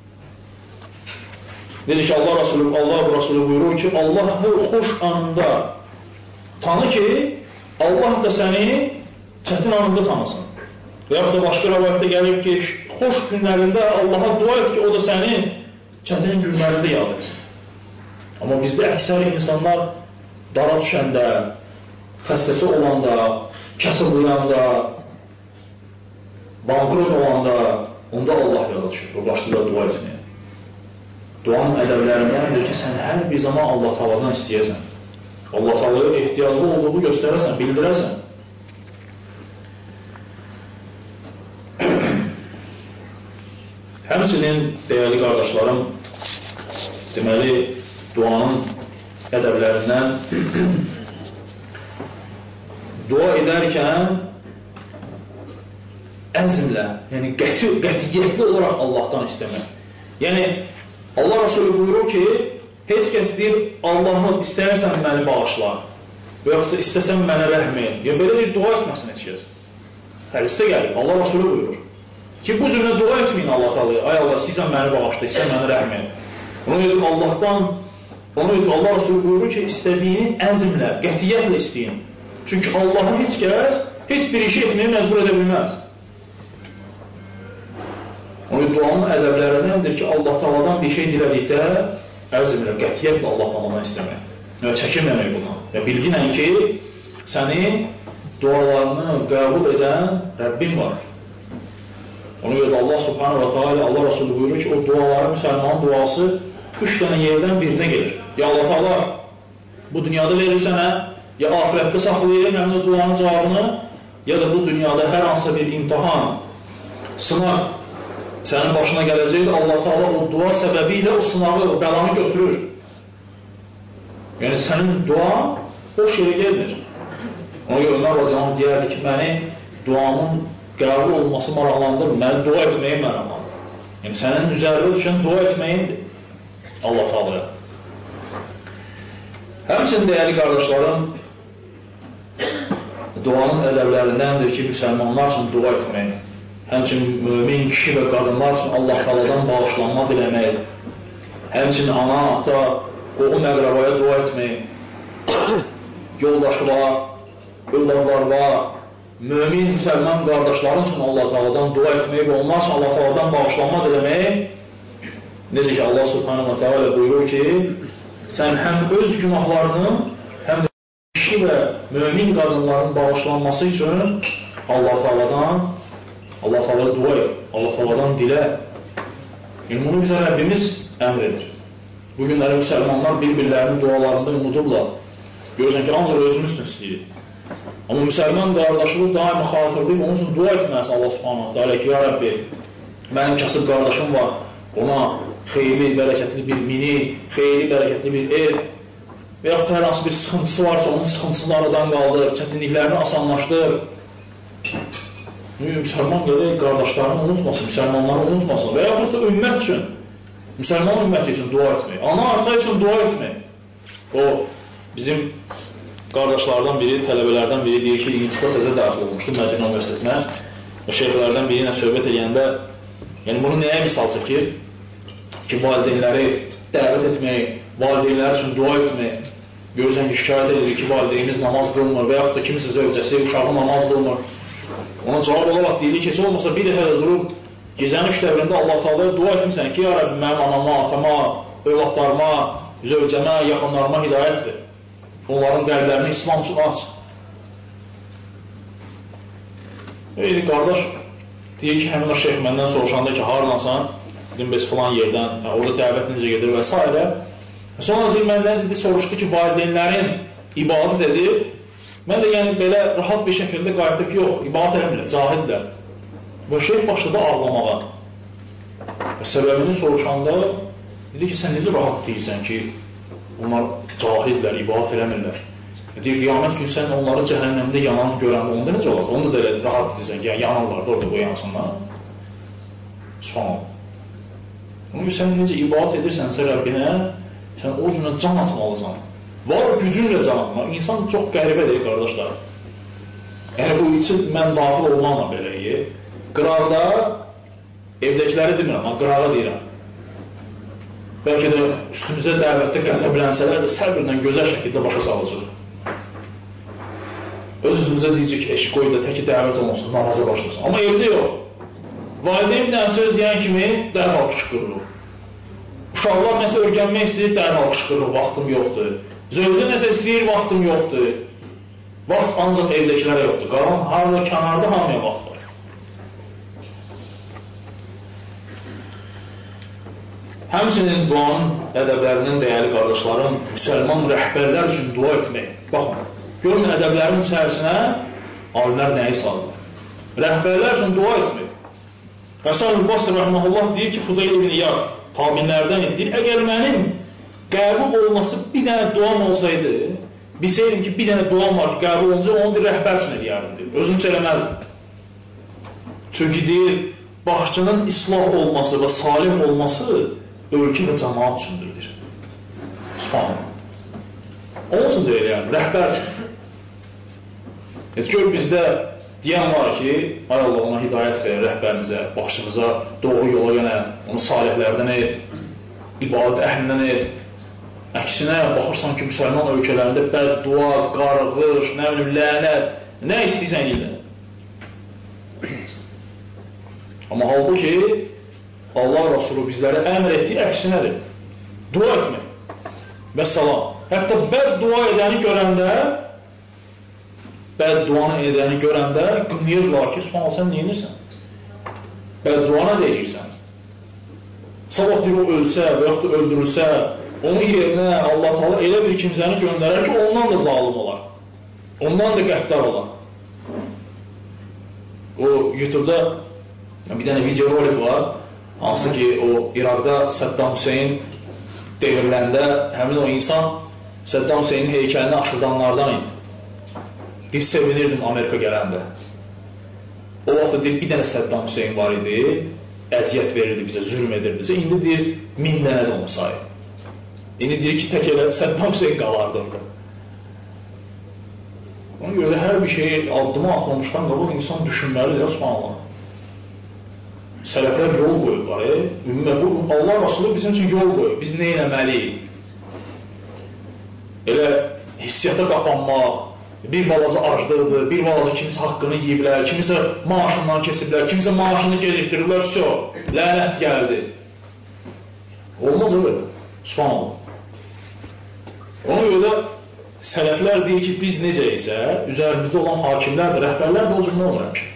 Necə ki, Allah Rasulü, Allah Rasulü buyurur ki, Allahı xoş anında tanı ki, Allah da səni çətin anında tanısın. Və yaxud da başqa rəvayətdə gəlib ki, xoş günlərində Allaha dua et ki, o da səni çətin günlərində yad etsin. Amma bizdə əksər insanlar dara düşəndə, xəstəsi olanda, kasıblayanda, bankrot olanda, onda Allah yada düşür. O başlayırlar dua etməyə. Duanın ədəblərindəndir ki, sən hər bir zaman Allah Taala'dan istəyəsən. Allah Taala'ya ehtiyaclı olduğunu göstərəsən, bildirəsən. Həmçinin, dəyərli qardaşlarım, deməli, duanın ədəblərindən dua edərkən əzmlə, yəni qəti, qətiyyətli olaraq Allahdan istəmək. Yəni, Allah Rasulü buyurur ki, heç kəs deyir, Allahım istəyərsən məni bağışla və yoxsa istəsən mənə rəhm et. Ya belə deyir, dua etməsin heç kəs. Hədisdə gəlir, Allah Rasulü buyurur ki, bu cümlə dua etməyin Allah Taala'ya. Ay Allah, istəyirsən məni bağışla, istəyirsən mənə rəhm et. Onu edib Allahdan, onu edib Allah Rasulü buyurur ki, istədiyini əzmlə, qətiyyətlə istəyin. Çünki Allahı heç kəs, heç bir işi etməyə məcbur edə bilməz. Onun duanın ədəblərindəndir ki, Allah Taala'dan bir şey dilədikdə əzmlə, qətiyyətlə Allah Taala'dan istəmək. Və çəkinməmək buna. Və bilginən ki, səni dualarını qəbul edən Rəbbin var. Ona görə də Allah Subhanahu wa Ta'ala, Allah Rasulü buyurur ki, o duaları, müsəlmanın duası üç dənə yerdən birinə gelir. Ya Allah Taala bu dünyada verir sənə, ya ahirətdə saxlayır həmin o duanın cavabını, ya da bu dünyada hər hansısa bir imtihan, sınaq sənin başına gələcəkdir. Allah Taala o dua səbəbi ilə o sınağı, o bəlanı götürür. Yəni sənin duan boş yerə gelmir. Ona görə Ömər radiyallahu deyərdi ki, məni duamın qəbul olması maraqlandırır, məni dua etməyi maraqlandırır. Yəni sənin üzərində düşən dua etməyindir Allah Taala'ya. Həmçinin dəyərli qardaşlarım, duanın ədəblərindəndir ki, müsəlmanlar üçün dua etmək, həmçinin mömin kişi və qadınlar üçün Allah Teala'dan bağışlanma diləmək, həmçinin ana, ata, qohum əqrabaya dua etmək, yoldaşlara, övladlara, mömin, müsəlman qardaşların üçün Allah Teala'dan dua etmək və onlar üçün Allah Teala'dan bağışlanma diləmək. Necə ki, Allah Subhanahu wa Teala buyurur ki, sən həm öz günahlarını, həm də kişi və mömin qadınların bağışlanması üçün Allah Teala'dan Allah Teala'ya dua et, Allah Teala'dan dilə. Yəni, bunu bizə Rəbbimiz əmr edir. Bu günləri müsəlmanlar bir-birlərinin dualarında unudurlar. Görürsən ki, ancaq özümüz üçün istəyir. Amma müsəlman qardaşlığı daimi xatırlayıb, onun üçün dua etməlisən Allah Subhanahu wa Teala ki, ya Rəbbi, mənim kasıb qardaşım var, ona xeyli, bərəkətli bir mini, xeyli, bərəkətli bir ev və yaxud hər hansı bir sıxıntısı varsa, onun sıxıntısını aradan qaldır, çətinliklərini asanlaşdır. Müsəlman qədər qardaşlarını unutmasın, müsəlmanları unutmasın və yaxud da ümmət üçün, müsəlman ümməti üçün dua etmək, ana, ata üçün dua etmək. O, bizim qardaşlardan biri, tələbələrdən biri deyir ki, İncitdə təzə daxil olmuşdu Mədinə Universitetinə və şeyhlərdən biri ilə söhbət edəndə, yəni bunu nəyə misal çəkir? Ki, valideynləri dəvət etmək, valideynlər üçün dua etmək, görürsən ki, şikayət edilir ki, valideynimiz namaz qılmır və yaxud da kimisi zövcəsi, uşağı namaz qılmır. Ona cavab olaraq deyilir ki, heç olmasa bir dəfə də durub, gecənin üç dəvrində Allah Teala'ya dua etmirsən ki, ya Rəbbim, mənim anama, atama, övladlarıma, zövcəmə, yaxınlarıma hidayət ver. Onların qəlblərini İslam üçün aç. Eydi, qardaş, deyir ki, həmin o şeyh məndən soruşanda ki, hardansan, dedim, biz filan yerdən, orada dəvət necə gedir və s. Sonra deyir, məndən dedi, soruşdu ki, valideynlərin ibadət edir. Mən də yəni belə rahat bir şəkildə qayıtıb ki, yox, ibadət eləmirlər, cahillər. Və şeyh başladı ağlamağa. Və səbəbini soruşanda dedi ki, sən necə rahat deyirsən ki, onlar cahillər, ibadət eləmirlər. Deyir, qiyamət gün sən onları cəhənnəmdə yanan görəndə, onda necə olacaq? Onda da rahat deyirsən ki, yanarlar da orada qoyansınlar. Subhanallah. Onun sən necə ibadət edirsənsə Rəbbinə, sən o cümlə can atmalısan. Var gücünlə can atmaq. İnsan çox qəribədir, qardaşlar. Yəni, bu üçün mən daxil olmaqla beləyik. Qıraqda, evdəkiləri demirəm, amma qırağa deyirəm. Bəlkə də üstümüzə dəvətdə qəzəblənsələr də səbirlə gözəl şəkildə başa salacaq. Öz-özümüzə deyəcək ki, eşq qoy da təki dəvət olmasın, namaza başlasın. Amma evdə yox. Valideyn bir dənə söz deyən kimi dərhal qışqırır. Uşaqlar nəsə örgənmək istəyir, dərhal qışqırır, vaxtım yoxdur. Zövcə nəsə istəyir, vaxtım yoxdur. Vaxt ancaq evdəkilərə yoxdur. Qalan harada, kənarda hamıya vaxt var. Həmçinin duanın ədəblərindən dəyərli qardaşlarım, müsəlman rəhbərlər üçün dua etmək. Baxın, görün ədəblərin içərisinə alimlər nəyi salırlar? Rəhbərlər üçün dua etmək. Həsən Basri rəhməhullah deyir ki, Fudayl ibn İyad tabinlərdən deyir, əgər mənim qəbul olması bir dənə duam olsaydı, bilsəydim ki, bir dənə duam var ki, qəbul olunca, onu deyir, rəhbər üçün eləyərdim, deyir. Özüm üçün eləməzdim. Çünki deyir, başçının islah olması və salih olması ölkə və cəmaat üçündür, deyir. Subhanallah. Onun üçün deyir, eləyərdim, rəhbər üçün. Heç gör bizdə deyən var ki, ay Allah ona hidayət verir rəhbərimizə, başımıza doğru yola yönət, onu salihlərdən et, ibadət əhlindən et. Əksinə, baxırsan ki, müsəlman ölkələrində bəddua, qarğış, nə bilim, lənət, nə istəyirsən ilə. Amma halbuki, Allah Rasulü bizlərə əmr etdiyi əksinədir. Dua etmək. Və salam. Hətta bəddua edəni görəndə, bədduanı edəni görəndə qınıyırlar ki, Subhanallah, sən neyinirsən? Bədduana deyirsən. Sabah deyir, o ölsə və yaxud da öldürülsə, onun yerinə Allah Teala elə bir kimsəni göndərər ki, ondan da zalim olar. Ondan da qəddar olar. O, YouTube-da bir dənə video rolik var, hansı ki, o, İraqda Səddam Hüseyin devirləndə həmin o insan Səddam Hüseynin heykəlini aşırdanlardan idi. Deyir, sevinirdim Amerika gələndə. O vaxtda deyir, bir dənə Səddam Hüseyin var idi, əziyyət verirdi bizə, zülm edirdisə, indi deyir, min dənə də onu sayır. İndi deyir ki, tək elə Səddam Hüseyn qalardı orada. Ona görə də hər bir şeyi addımı atmamışdan qabaq insan düşünməlidir, subhanallah. Sələflər yol qoyurlar. E? Bu, Allah Rasulü bizim üçün yol qoyur. Biz nə eləməliyik? Elə hissiyata qapanmaq, bir balaca aclıqdır, bir balaca kimisə haqqını yiyiblər, kimisə maaşından kesiblər, kimisə maaşını gecikdiriblər, so, lənət gəldi. Olmaz öyle. Subhanallah. Ona görə də sələflər deyir ki, biz necə isə, üzərimizdə olan hakimlər də, rəhbərlər də o cümlə olur həmişə.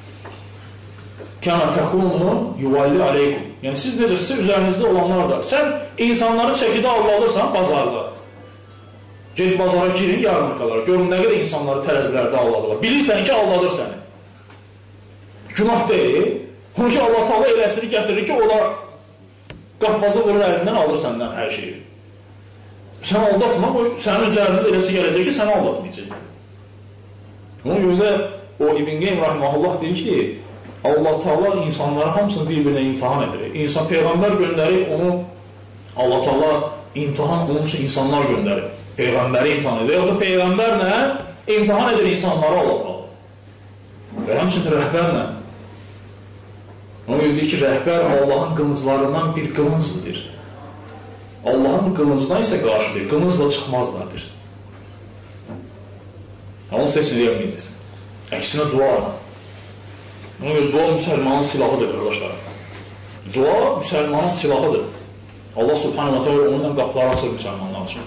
Kəmə təqulunun yuvalli aleykum. Yəni, siz necəsə üzərinizdə olanlar da. Sən insanları çəkidə allalırsan bazarda. Gelib bazara girin, yarmarkalara. Görün, nə qədər insanları tərəzilərdə alladırlar. Bilirsən ki, alladır səni. Günah deyil. Onu ki, Allah Taala eləsini gətirir ki, o da qapbazı vurur əlindən, alır səndən hər şeyi. Sən aldatma, sənin üzərində eləsi gələcək ki, səni aldatmayacaq. Ona görə də o İbn Qeym rahimehullah deyir ki, Allah Taala insanları hamısını bir-birinə imtahan edir. İnsan peyğəmbər göndərir, onu Allah Taala imtahan onun üçün insanlar göndərir. Peyğəmbəri imtahan edir. Və yaxud da peyğəmbərlə imtahan edir insanları Allah Taala. Və həmçinin rəhbərlə. Ona görə deyir ki, rəhbər Allahın qılınclarından bir qılıncdır. Allahın qılıncına isə qarşıdır, qılıncla çıxmazlardır. Onu seçin edəməyəcəksin. Əksinə dua. Ona görə dua müsəlmanın silahıdır, qardaşlar. Dua müsəlmanın silahıdır. Allah subhanahu wa ta'ala onunla qapıları açır müsəlmanlar üçün.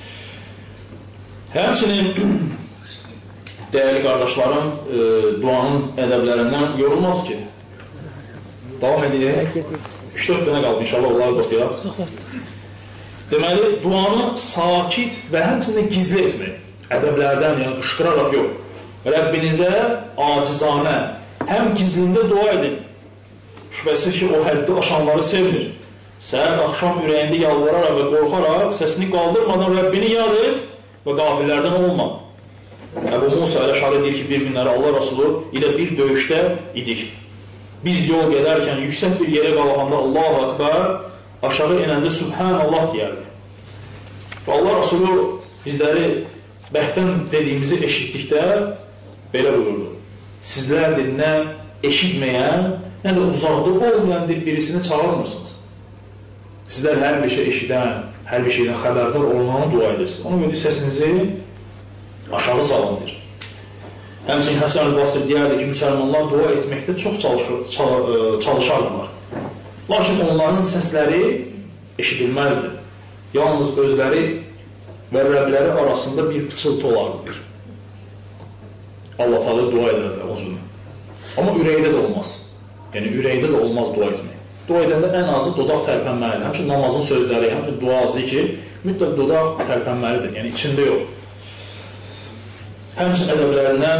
Həmçinin dəyərli qardaşlarım, e, duanın ədəblərindən yorulmaz ki. Davam edək. üç dörd dənə qaldı, inşallah onları da oxuyaq. Deməli, duanı sakit və həmçinin gizli etmək. Ədəblərdən, yəni qışqıraraq yox. Rəbbinizə acizanə, həm gizlində dua edin. Şübhəsiz ki, o həddi aşanları sevmir. Səhər, axşam ürəyində yalvararaq və qorxaraq, səsini qaldırmadan Rəbbini yad et və qafillərdən olma. Əbu Musa Əl-Əşari deyir ki, bir günləri Allah Rasulü ilə bir döyüşdə idik. Biz yol gedərkən yüksək bir yerə qalxanda Allahu Akbar, aşağı enəndə Subhanallah deyərdi. Və Allah Rasulü bizləri bəhdən dediyimizi eşitdikdə belə buyurdu. Sizlərdir nə eşitməyən, nə də uzaqda olmayan birisini çağırmırsınız. Sizlər hər bir şey eşidən, hər bir şeydən xəbərdar olunanı dua edirsiniz. Ona görə səsinizi aşağı salındır. Həmçinin Həsən Əl-Basri deyərdi ki, müsəlmanlar dua etməkdə çox çalışır, çalışardılar. Lakin onların səsləri eşidilməzdi. Yalnız özləri və Rəbləri arasında bir pıçıltı olardı. Allah Teala dua edərlər o cümlə. Amma ürəkdə də olmaz. Yəni, ürəkdə də olmaz dua etmək. Dua edəndə ən azı dodaq tərpənməlidir. Həmçinin namazın sözləri, həmçinin dua, zikir mütləq dodaq tərpənməlidir. Yəni, içində yox. Həmçinin ədəblərindən,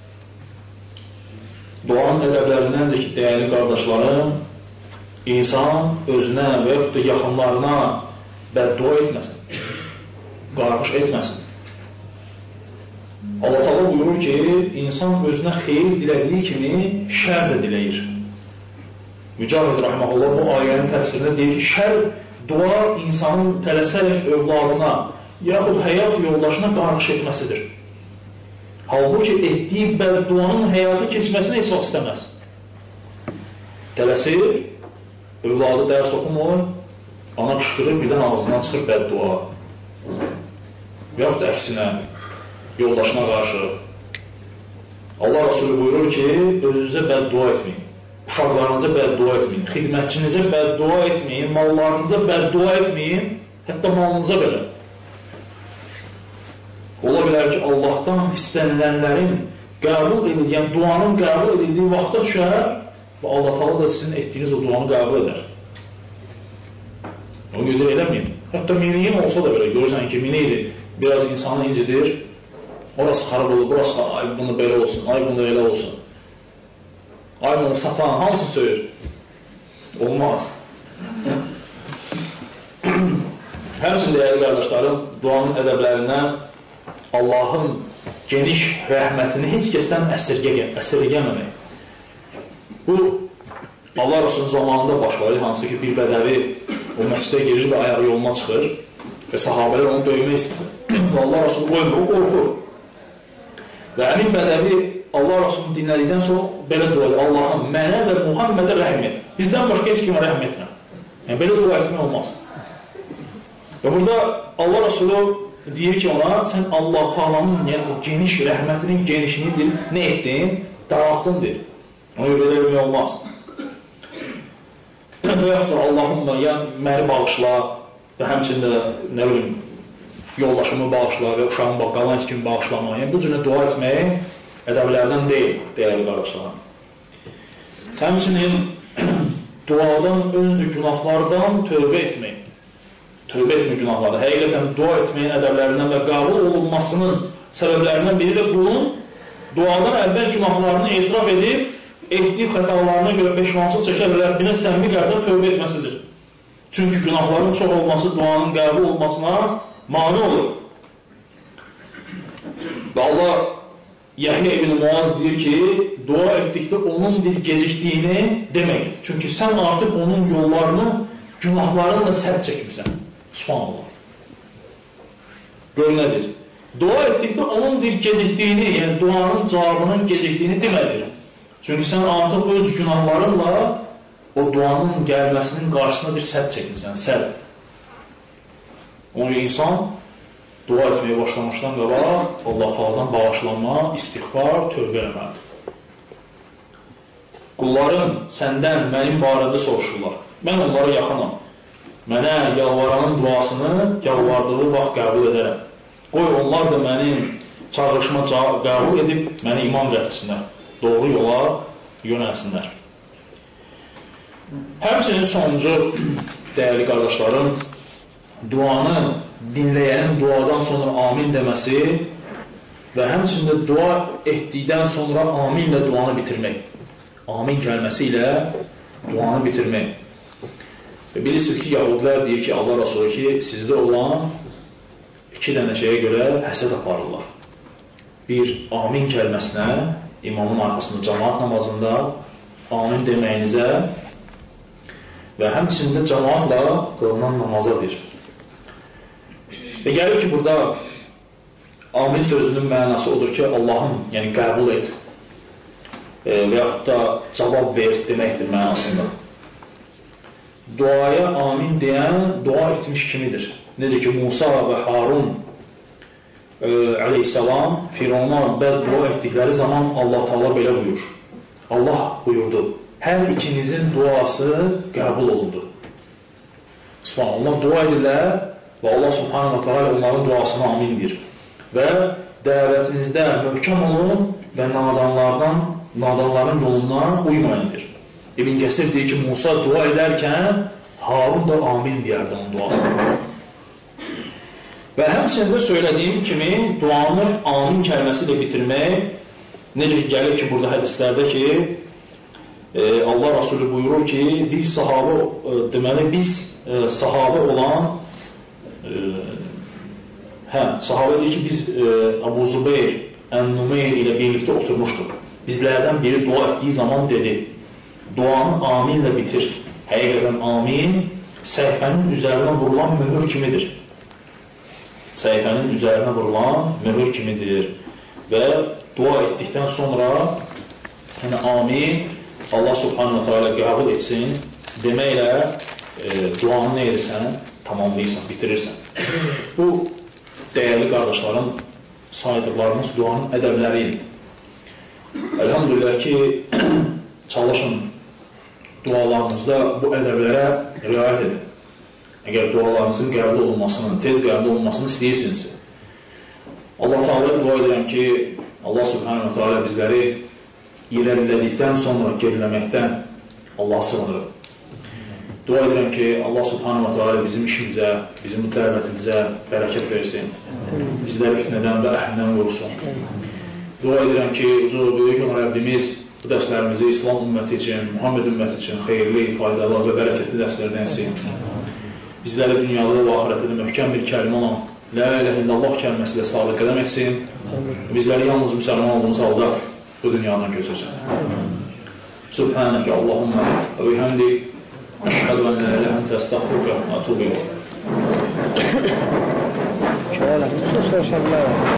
duanın ədəblərindəndir ki, dəyərli qardaşlarım, insan özünə və yaxud da yaxınlarına bəddua etməsin, qarğış etməsin. Allah Teala buyurur ki, insan özünə xeyir dilədiyi kimi şər də diləyir. Mücahid Rahmanullah bu ayənin təfsirində deyir ki, şər dua insanın tələsərək övladına yaxud həyat yoldaşına qarğış etməsidir. Halbuki etdiyi bədduanın həyata keçməsini heç vaxt istəməz. Tələsir, övladı dərs oxumur, ana qışqırır, birdən ağzından çıxır bəddua. Yaxud əksinə, yoldaşına qarşı. Allah Rasulü buyurur ki, özünüzə bəddua etməyin, uşaqlarınıza bəddua etməyin, xidmətçinizə bəddua etməyin, mallarınıza bəddua etməyin, hətta malınıza belə. Ola bilər ki, Allahdan istənilənlərin qəbul edildiyi, yəni duanın qəbul edildiyi vaxta düşər və Allah Teala da sizin etdiyiniz o duanı qəbul edər. Onu görə eləməyin. Hətta miniyin olsa da belə, görürsən ki, minidir, biraz insanı incidir, orası xarab olur, burası, ay bunu belə olsun, ay bunu elə olsun. Ay bunu satan, hamısını söyür. Olmaz. Həmçinin dəyərli qardaşlarım, duanın ədəblərindən Allahın geniş rəhmətini heç kəsdən əsirgəməmək. Bu, Allah Rasulun zamanında baş verir, hansı ki, bir bədəvi o məscidə girir və ayağı yoluna çıxır. Və sahabələr onu döymək istəyir. Allah Rasulü qoymur, o qorxur. Və həmin bədəvi Allah Rasulunu dinlədikdən sonra belə dua edir: Allahım, mənə və Muhammedə rəhm et. Bizdən başqa heç kimə rəhm etmə. Yəni, belə dua etmək olmaz. Və burada Allah Rasulü deyir ki ona, sən Allah Taala'nın yəni, o geniş rəhmətinin genişliyidir, nə etdin? Dağıtdın, deyir. Ona görə belə bilmək olmaz. Və yaxud da Allahım, yəni, məni bağışla və həmçində, nə bilim, yoldaşımı bağışla və uşağımı qalan heç kimi bağışlama. Yəni, bu cürə dua etmək ədəblərdən deyil, dəyərli qardaşlar. Həmçinin duadan öncə günahlardan tövbə etmək. Tövbə etmək günahlardan. Həqiqətən dua etməyin ədəblərindən və qəbul olunmasının səbəblərindən biri də qulun duadan əvvəl günahlarını etiraf edib, etdiyi xətalarına görə peşmançılıq çəkər və Rəbbinə səmimi qəlbdən tövbə etməsidir. Çünki günahların çox olması duanın qəbul olmasına mane olur. Və Allah Yəhya ibn Muaz deyir ki, dua etdikdə onun bir gecikdiyini demək. Çünki sən artıq onun yollarını, günahlarınla sərt çəkmirsən. Subhanallah. Gör nədir? Dua etdikdə onun bir gecikdiyini, yəni duanın cavabının gecikdiyini demədir. Çünki sən artıq öz günahlarınla o duanın gəlməsinin qarşısına bir sərt çəkmirsən, sərt. Onun insan dua etməyə başlamışdan qabaq Allah Taala'dan bağışlanma, istiğfar, tövbə eləməlidir. Qulların səndən, mənim barədə soruşurlar. Mən onlara yaxınam. Mənə yalvaranın duasını yalvardığı vaxt qəbul edərəm. Qoy onlar da mənim çağırışıma qəbul edib məni iman gətirsinlər. Doğru yola yönəlsinlər. Həmçinin sonuncu, dəyərli qardaşlarım, duanı dinləyənin duadan sonra amin deməsi və həmçində dua etdikdən sonra aminlə duanı bitirmək. Amin kəlməsi ilə duanı bitirmək. Və bilirsiniz ki, yahudilər deyir ki, Allah Rasulü ki, sizdə olan iki dənə şeyə görə həsəd aparırlar. Bir, amin kəlməsinə, imamın arxasında, cəmaat namazında amin deməyinizə və həmçində cəmaatla qılınan namazadır. Və gəlir ki, burada amin sözünün mənası odur ki, Allahım, yəni qəbul et e, və yaxud da cavab ver deməkdir mənasında. Duaya amin deyən dua etmiş kimidir. Necə ki, Musa və Harun e, aleyhissalam Firavuna bəd dua etdikləri zaman Allah Taala belə buyur. Allah buyurdu, hər ikinizin duası qəbul olundu. Subhanallah, dua edirlər və Allah Subhanahu wa Taala onların duasına amin deyir. Və dəvətinizdə möhkəm olun və nadanlardan, nadanların yolundan uymayın deyir. İbn Kəsir deyir ki, Musa dua edərkən Harun da amin deyərdi onun duasına. Və həmçində söylədiyim kimi duanı amin kəlməsi ilə bitirmək, necə ki, gəlir ki, burada hədislərdə ki, e, Allah Rasulü buyurur ki, bir sahabə, e, deməli, biz e, sahabə olan e, hə, sahabə deyir ki, biz e, Abu Zubeyr Ən-Numeyr ilə birlikdə oturmuşduq. Bizlərdən biri dua etdiyi zaman dedi, duanı aminlə bitir. Həqiqətən amin səhifənin üzərinə vurulan möhür kimidir. Səhifənin üzərinə vurulan möhür kimidir. Və dua etdikdən sonra yəni amin Allah Subhanahu Teala qəbul etsin deməklə e, duanı nə edirsən? Tamamlayırsan, bitirirsən. Bu dəyərli qardaşların saydıqlarımız duanın ədəbləridir. Elhamdülillah ki, çalışın dualarınızda bu ədəblərə riayət edin. Əgər dualarınızın qəbul olunmasını, tez qəbul olunmasını istəyirsinizsə. Allah Teala dua edirəm ki, Allah Subhanahu Teala bizləri irəlilədikdən sonra geriləməkdən Allah'a sığınırıq. Dua edirəm ki, Allah Subhanahu Teala bizim işimizə, bizim dəvətimizə bərəkət versin. Bizləri fitnədən və əhlindən qorusun. Dua edirəm ki, böyük olan Rəbbimiz bu dərslərimizi İslam ümməti üçün, Muhammed ümməti üçün xeyirli, faydalı və bərəkətli dərslərdən etsin. Bizləri dünyada və ahirətdə möhkəm bir kəlmə olan La ilahe illallah kəlməsi ilə sabit qədəm etsin. Bizləri yalnız müsəlman olduğumuz halda bu dünyadan köçürsən. Subhanəkə Allahumma və bihamdik əşhədu ən la ilahe ente estağfiruka və etûbü ileyk. Soruşa bilərəm.